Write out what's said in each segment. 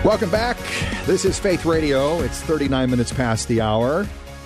Welcome back. This is Faith Radio. It's 39 minutes past the hour.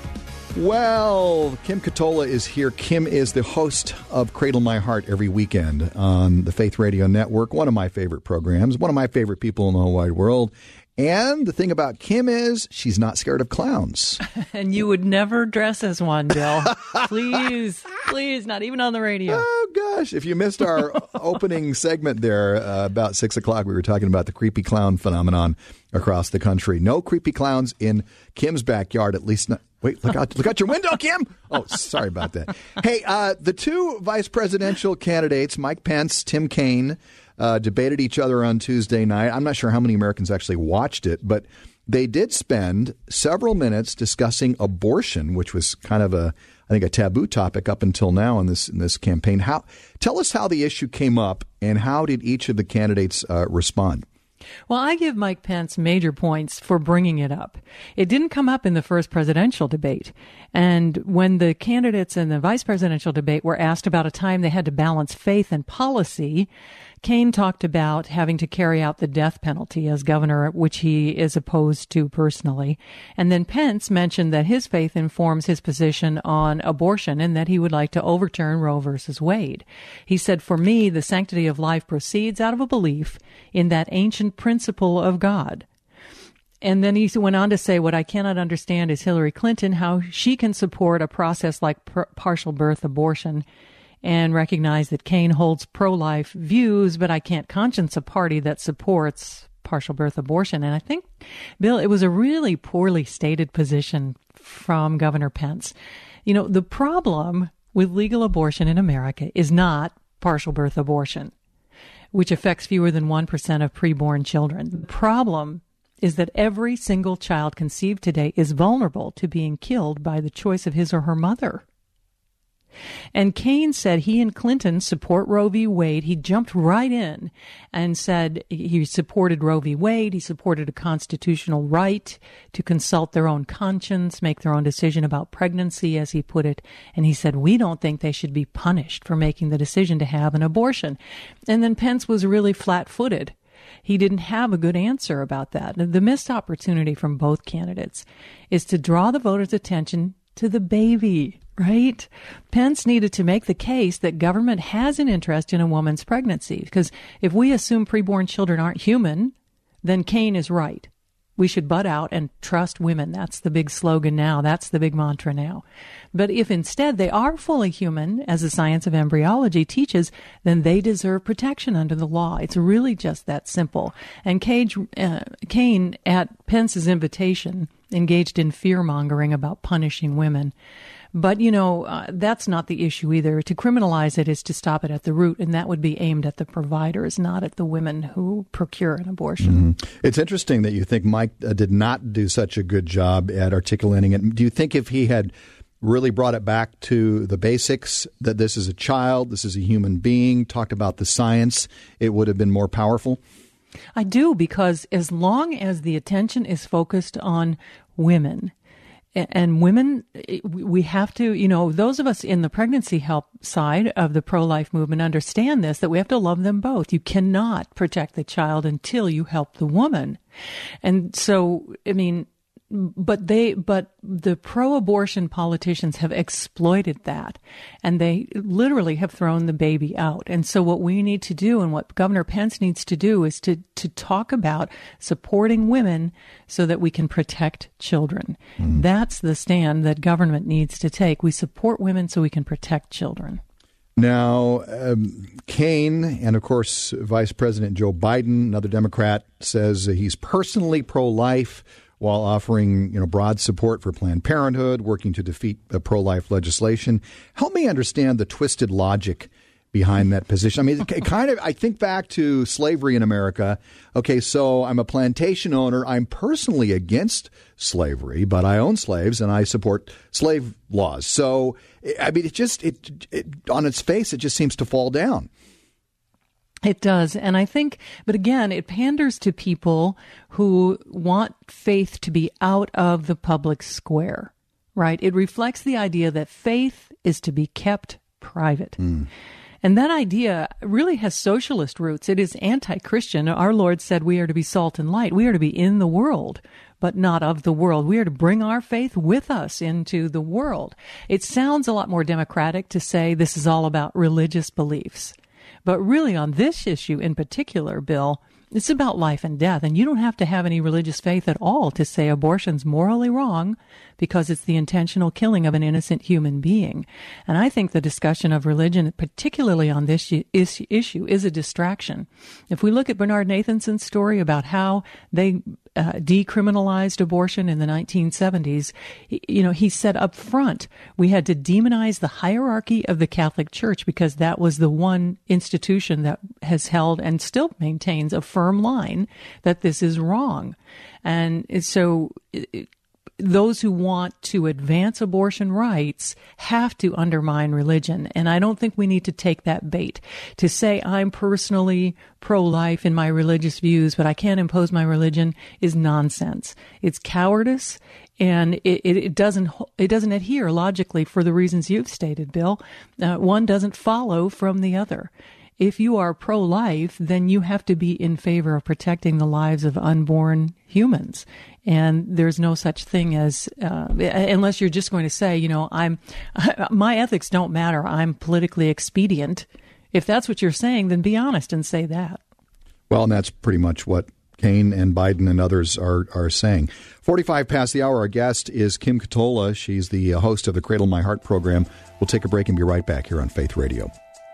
Well, Kim Katola is here. Kim is the host of Cradle My Heart every weekend on the Faith Radio Network, one of my favorite programs, one of my favorite people in the whole wide world. And the thing about Kim is she's not scared of clowns. And you would never dress as one, Bill. Please, not even on the radio. Oh, gosh. If you missed our opening segment there about 6 o'clock, we were talking about the creepy clown phenomenon across the country. No creepy clowns in Kim's backyard, at least not. Wait, look out your window, Kim. Oh, sorry about that. Hey, the two vice presidential candidates, Mike Pence, Tim Kaine, debated each other on Tuesday night. I'm not sure how many Americans actually watched it, but they did spend several minutes discussing abortion, which was kind of a taboo topic up until now in this campaign. Tell us how the issue came up and how did each of the candidates respond? Well, I give Mike Pence major points for bringing it up. It didn't come up in the first presidential debate. And when the candidates in the vice presidential debate were asked about a time they had to balance faith and policy, Kaine talked about having to carry out the death penalty as governor, which he is opposed to personally. And then Pence mentioned that his faith informs his position on abortion and that he would like to overturn Roe versus Wade. He said, "For me, the sanctity of life proceeds out of a belief in that ancient principle of God." And then he went on to say, "What I cannot understand is Hillary Clinton, how she can support a process like partial birth abortion and recognize that Kaine holds pro-life views, but I can't conscience a party that supports partial birth abortion." And I think, Bill, it was a really poorly stated position from Governor Pence. You know, the problem with legal abortion in America is not partial birth abortion, which affects fewer than 1% of preborn children. The problem is that every single child conceived today is vulnerable to being killed by the choice of his or her mother. And Kaine said he and Clinton support Roe v. Wade. He jumped right in and said he supported Roe v. Wade. He supported a constitutional right to consult their own conscience, make their own decision about pregnancy, as he put it. And he said, we don't think they should be punished for making the decision to have an abortion. And then Pence was really flat-footed. He didn't have a good answer about that. The missed opportunity from both candidates is to draw the voters' attention to the baby, right? Pence needed to make the case that government has an interest in a woman's pregnancy, because if we assume preborn children aren't human, then Kaine is right. We should butt out and trust women. That's the big slogan now. That's the big mantra now. But if instead they are fully human, as the science of embryology teaches, then they deserve protection under the law. It's really just that simple. And Kaine, at Pence's invitation, engaged in fear-mongering about punishing women. But, that's not the issue either. To criminalize it is to stop it at the root, and that would be aimed at the providers, not at the women who procure an abortion. Mm-hmm. It's interesting that you think Mike did not do such a good job at articulating it. Do you think if he had really brought it back to the basics, that this is a child, this is a human being, talked about the science, it would have been more powerful? I do, because as long as the attention is focused on women, and women, we have to, those of us in the pregnancy help side of the pro-life movement understand this, that we have to love them both. You cannot protect the child until you help the woman. And so, but the pro-abortion politicians have exploited that, and they literally have thrown the baby out. And so what we need to do, and what Governor Pence needs to do, is to talk about supporting women so that we can protect children. That's the stand that government needs to take. We support women so we can protect children. Now, Kaine and, of course, Vice President Joe Biden, another Democrat, says he's personally pro-life, while offering, broad support for Planned Parenthood, working to defeat pro-life legislation. Help me understand the twisted logic behind that position. I think back to slavery in America. Okay, so I'm a plantation owner. I'm personally against slavery, but I own slaves and I support slave laws. So, it on its face, it just seems to fall down. It does. And I think, but again, it panders to people who want faith to be out of the public square, right? It reflects the idea that faith is to be kept private. And And that idea really has socialist roots. It is anti-Christian. Our Lord said we are to be salt and light. We are to be in the world, but not of the world. We are to bring our faith with us into the world. It sounds a lot more democratic to say this is all about religious beliefs. But really on this issue in particular, Bill, it's about life and death, and you don't have to have any religious faith at all to say abortion's morally wrong because it's the intentional killing of an innocent human being. And I think the discussion of religion, particularly on this issue, is a distraction. If we look at Bernard Nathanson's story about how they decriminalized abortion in the 1970s, he said up front, we had to demonize the hierarchy of the Catholic Church because that was the one institution that has held and still maintains a firm line that this is wrong. And so those who want to advance abortion rights have to undermine religion. And I don't think we need to take that bait. To say I'm personally pro-life in my religious views, but I can't impose my religion is nonsense. It's cowardice, and it doesn't adhere logically for the reasons you've stated, Bill. One doesn't follow from the other. If you are pro-life, then you have to be in favor of protecting the lives of unborn humans. And there's no such thing as, unless you're just going to say, my ethics don't matter. I'm politically expedient. If that's what you're saying, then be honest and say that. Well, and that's pretty much what Kaine and Biden and others are saying. 45 past the hour. Our guest is Kim Katola. She's the host of the Cradle My Heart program. We'll take a break and be right back here on Faith Radio.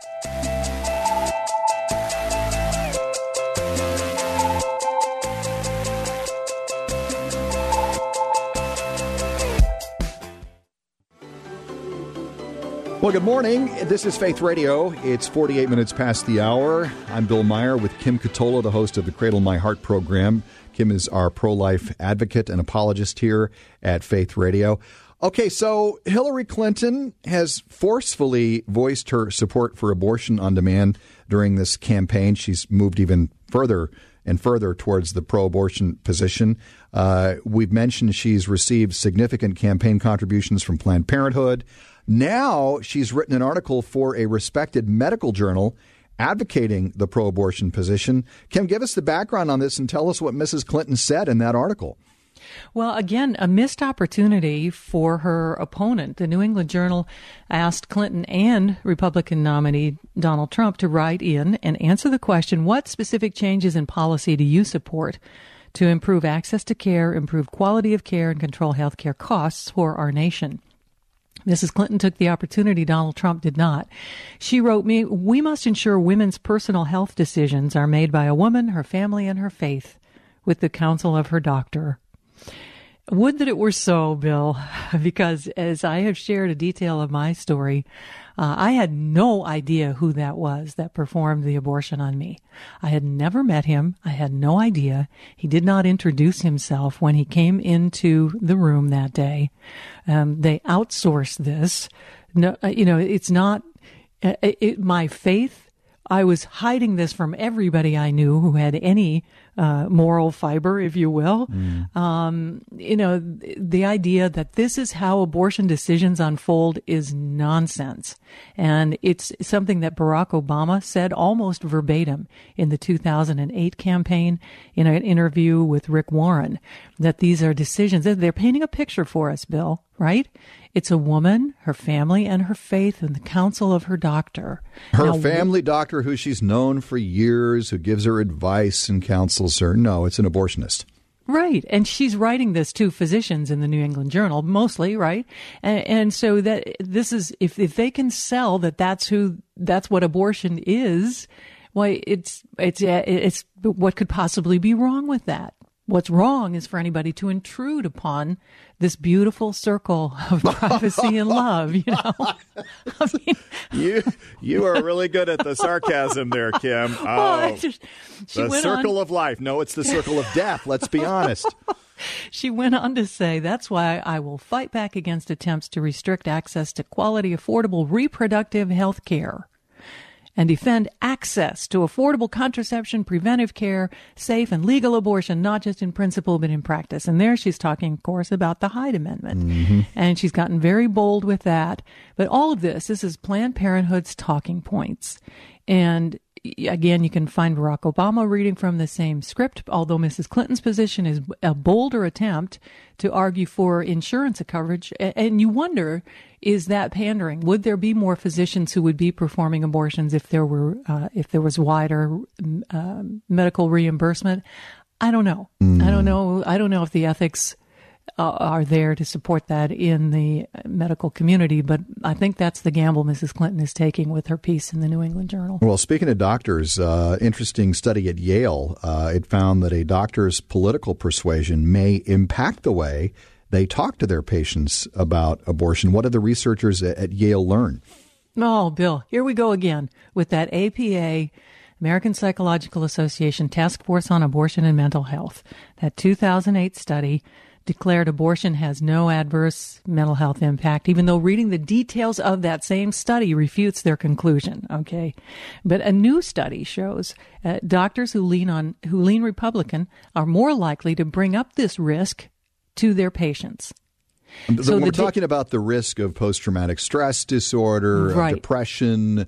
Well, good morning. This is Faith Radio. It's 48 minutes past the hour. I'm Bill Meyer with Kim Katola, the host of the Cradle My Heart program. Kim is our pro-life advocate and apologist here at Faith Radio. Okay, so Hillary Clinton has forcefully voiced her support for abortion on demand during this campaign. She's moved even further and further towards the pro-abortion position. We've mentioned she's received significant campaign contributions from Planned Parenthood. Now she's written an article for a respected medical journal advocating the pro-abortion position. Kim, give us the background on this and tell us what Mrs. Clinton said in that article. Well, again, a missed opportunity for her opponent. The New England Journal asked Clinton and Republican nominee Donald Trump to write in and answer the question, what specific changes in policy do you support to improve access to care, improve quality of care, and control health care costs for our nation? Mrs. Clinton took the opportunity. Donald Trump did not. She wrote me, we must ensure women's personal health decisions are made by a woman, her family, and her faith with the counsel of her doctor. Would that it were so, Bill, because as I have shared a detail of my story, I had no idea who that was that performed the abortion on me. I had never met him. I had no idea. He did not introduce himself when he came into the room that day. They outsourced this. No, it's not my faith. I was hiding this from everybody I knew who had any moral fiber, if you will. The idea that this is how abortion decisions unfold is nonsense. And it's something that Barack Obama said almost verbatim in the 2008 campaign in an interview with Rick Warren, that these are decisions. They're painting a picture for us, Bill, right? It's a woman, her family, and her faith, and the counsel of her doctor. Her family doctor, who she's known for years, who gives her advice and counsels her. No, it's an abortionist. Right. And she's writing this to physicians in the New England Journal, mostly, right? And so that this is, if they can sell that's what abortion is, why it's what could possibly be wrong with that? What's wrong is for anybody to intrude upon this beautiful circle of privacy and love, I mean, you are really good at the sarcasm there, Kim. Oh, the circle of life. No, it's the circle of death. Let's be honest. She went on to say, that's why I will fight back against attempts to restrict access to quality, affordable reproductive health care. and defend access to affordable contraception, preventive care, safe and legal abortion, not just in principle but in practice. And there she's talking, of course, about the Hyde Amendment. Mm-hmm. And she's gotten very bold with that. But all of this is Planned Parenthood's talking points. And again, you can find Barack Obama reading from the same script, although Mrs. Clinton's position is a bolder attempt to argue for insurance coverage. And you wonder, is that pandering? Would there be more physicians who would be performing abortions if there was wider medical reimbursement? I don't know. I don't know if the ethics are there to support that in the medical community, but I think that's the gamble Mrs. Clinton is taking with her piece in the New England Journal. Well, speaking of doctors, interesting study at Yale, it found that a doctor's political persuasion may impact the way they talk to their patients about abortion. What did the researchers at Yale learn? Oh, Bill, here we go again with that APA, American Psychological Association Task Force on Abortion and Mental Health, that 2008 study declared abortion has no adverse mental health impact, even though reading the details of that same study refutes their conclusion. Okay, but a new study shows doctors who lean Republican are more likely to bring up this risk to their patients. So we're talking about the risk of post-traumatic stress disorder, right, depression,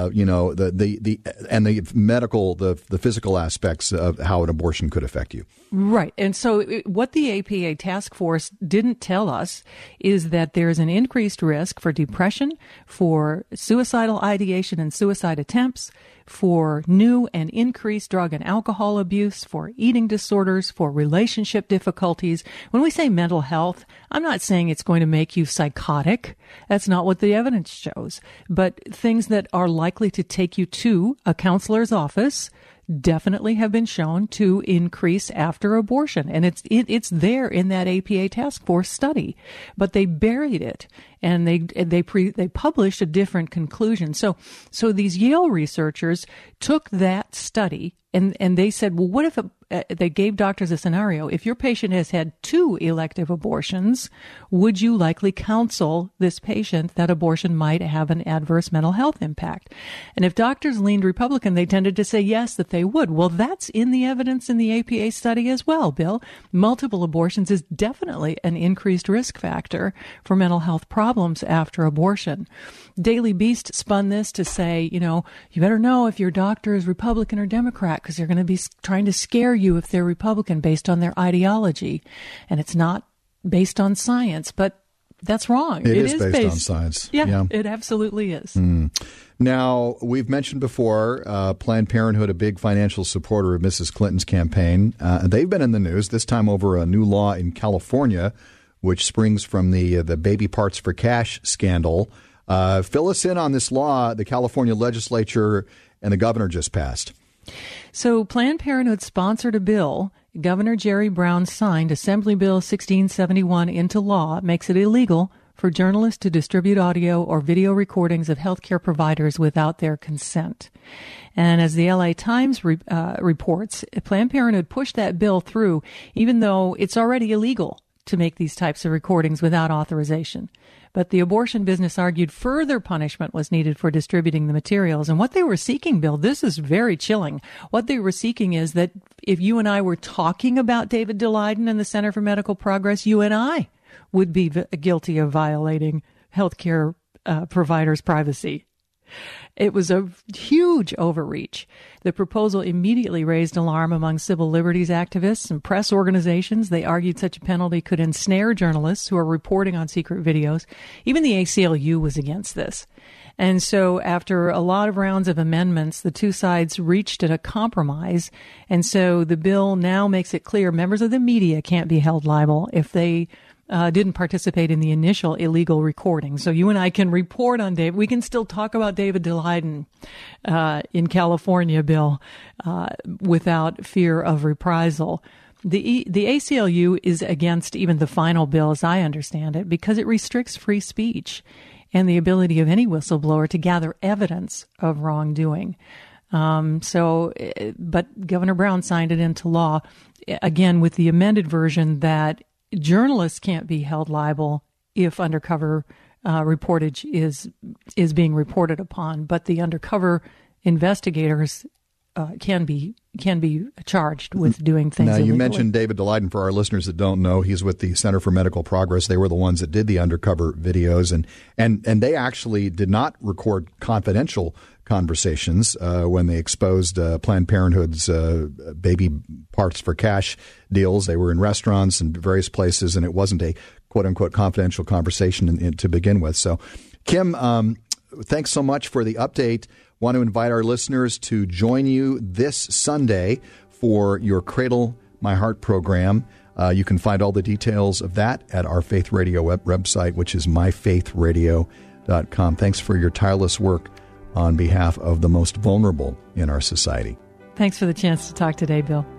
the physical aspects of how an abortion could affect you. Right. And so what the APA task force didn't tell us is that there's an increased risk for depression, for suicidal ideation and suicide attempts, for new and increased drug and alcohol abuse, for eating disorders, for relationship difficulties. When we say mental health, I'm not saying it's going to make you psychotic. That's not what the evidence shows. But things that are likely to take you to a counselor's office definitely have been shown to increase after abortion. And it's there in that APA task force study, but they buried it and they published a different conclusion. So these Yale researchers took that study and they said, well, what if they gave doctors a scenario? If your patient has had 2 elective abortions, would you likely counsel this patient that abortion might have an adverse mental health impact? And if doctors leaned Republican, they tended to say yes, that they would. Well, that's in the evidence in the APA study as well, Bill. Multiple abortions is definitely an increased risk factor for mental health problems after abortion. Daily Beast spun this to say, you better know if your doctor is Republican or Democrat because they're going to be trying to scare you if they're Republican based on their ideology. And it's not based on science, but that's wrong. It is based on science. Yeah, it absolutely is. Now, we've mentioned before, Planned Parenthood, a big financial supporter of Mrs. Clinton's campaign. They've been in the news, this time over a new law in California, which springs from the baby parts for cash scandal. Fill us in on this law the California legislature and the governor just passed. So Planned Parenthood sponsored a bill. Governor Jerry Brown signed Assembly Bill 1671 into law. It makes it illegal for journalists to distribute audio or video recordings of healthcare providers without their consent. And as the LA Times reports, Planned Parenthood pushed that bill through, even though it's already illegal to make these types of recordings without authorization. But the abortion business argued further punishment was needed for distributing the materials. And what they were seeking, Bill, this is very chilling. What they were seeking is that if you and I were talking about David Daleiden and the Center for Medical Progress, you and I would be guilty of violating healthcare providers' privacy. It was a huge overreach. The proposal immediately raised alarm among civil liberties activists and press organizations. They argued such a penalty could ensnare journalists who are reporting on secret videos. Even the ACLU was against this. And so after a lot of rounds of amendments, the two sides reached a compromise. And so the bill now makes it clear members of the media can't be held liable if they didn't participate in the initial illegal recording. So you and I can report on David. We can still talk about David Daleiden in California, Bill, without fear of reprisal. The ACLU is against even the final bill, as I understand it, because it restricts free speech and the ability of any whistleblower to gather evidence of wrongdoing. But Governor Brown signed it into law, again, with the amended version that journalists can't be held liable if undercover reportage is being reported upon, but the undercover investigators can be charged with doing things Now, you illegally. mentioned David Daleiden. For our listeners that don't know, he's with the Center for Medical Progress. They were the ones that did the undercover videos, and they actually did not record confidential conversations when they exposed Planned Parenthood's baby parts for cash deals. They were in restaurants and various places, and it wasn't a quote-unquote confidential conversation to begin with. So, Kim, thanks so much for the update. Want to invite our listeners to join you this Sunday for your Cradle My Heart program. You can find all the details of that at our Faith Radio website, which is myfaithradio.com. Thanks for your tireless work on behalf of the most vulnerable in our society. Thanks for the chance to talk today, Bill.